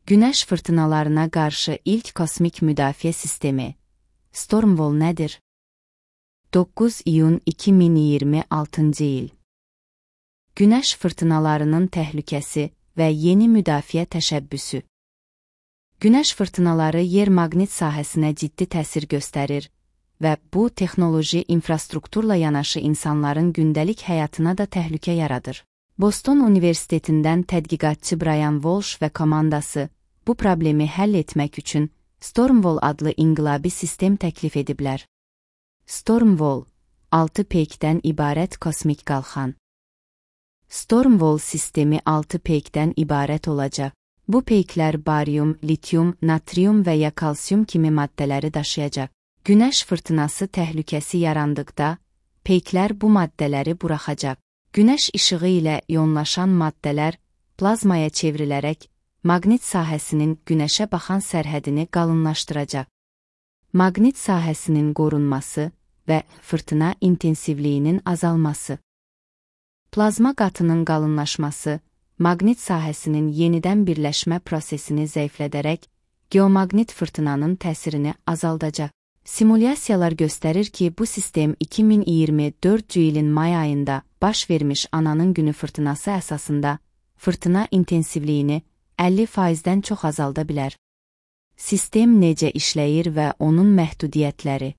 Günəş fırtınalarına qarşı ilk kosmik müdafiə sistemi Stormwall nədir? 9 iyun 2026 il. Günəş fırtınalarının təhlükəsi və yeni müdafiə təşəbbüsü. Günəş fırtınaları yer maqnit sahəsinə ciddi təsir göstərir və bu texnoloji infrastrukturla yanaşı insanların gündəlik həyatına da təhlükə yaradır. Boston Universitetindən tədqiqatçı Brian Walsh və komandası bu problemi həll etmək üçün Stormwall adlı inqilabi sistem təklif ediblər. Stormwall, 6 peykdən ibarət kosmik qalxan. Stormwall sistemi 6 peykdən ibarət olacaq. Bu peyklər baryum, lityum, natrium və ya kalsium kimi maddələri daşıyacaq. Günəş fırtınası təhlükəsi yarandıqda, peyklər bu maddələri buraxacaq. Günəş işığı ilə ionlaşan maddələr plazmaya çevrilərək, maqnit sahəsinin günəşə baxan sərhədini qalınlaşdıracaq. Maqnit sahəsinin qorunması və fırtına intensivliyinin azalması. Plazma qatının qalınlaşması, maqnit sahəsinin yenidən birləşmə prosesini zəiflədərək, geomaqnit fırtınanın təsirini azaldacaq. Simulyasiyalar göstərir ki, bu sistem 2024 ilin may ayında baş vermiş ananın günü fırtınası əsasında fırtına intensivliyini 50%-dən çox azalda bilər. Sistem necə işləyir və onun məhdudiyyətləri?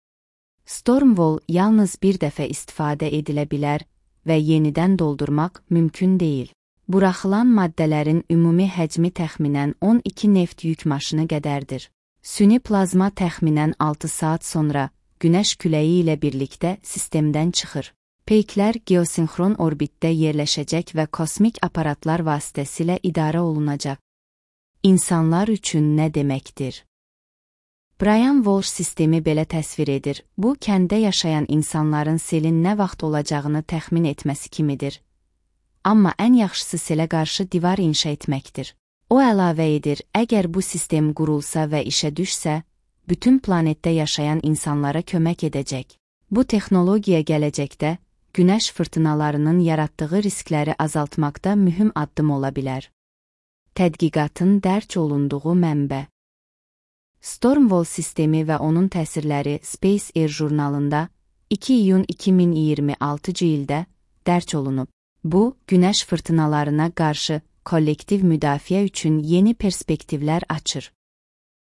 Stormwall yalnız bir dəfə istifadə edilə bilər və yenidən doldurmaq mümkün deyil. Buraxılan maddələrin ümumi həcmi təxminən 12 neft yük maşını qədərdir. Süni plazma təxminən 6 saat sonra günəş küləyi ilə birlikdə sistemdən çıxır. Peyklər geosinxron orbitdə yerləşəcək və kosmik aparatlar vasitəsilə idarə olunacaq. İnsanlar üçün nə deməkdir? Brian Walsh sistemi belə təsvir edir. Bu, kəndə yaşayan insanların selin nə vaxt olacağını təxmin etməsi kimidir. Amma ən yaxşısı selə qarşı divar inşa etməkdir. O əlavə edir, əgər bu sistem qurulsa və işə düşsə, bütün planetdə yaşayan insanlara kömək edəcək. Bu texnologiya gələcəkdə günəş fırtınalarının yaratdığı riskləri azaltmaqda mühüm addım ola bilər. Tədqiqatın dərc olunduğu mənbə. Stormwall sistemi və onun təsirləri Space Air jurnalında 2 iyun 2026 ildə dərc olunub. Bu, günəş fırtınalarına qarşı kollektiv müdafiə üçün yeni perspektivlər açır.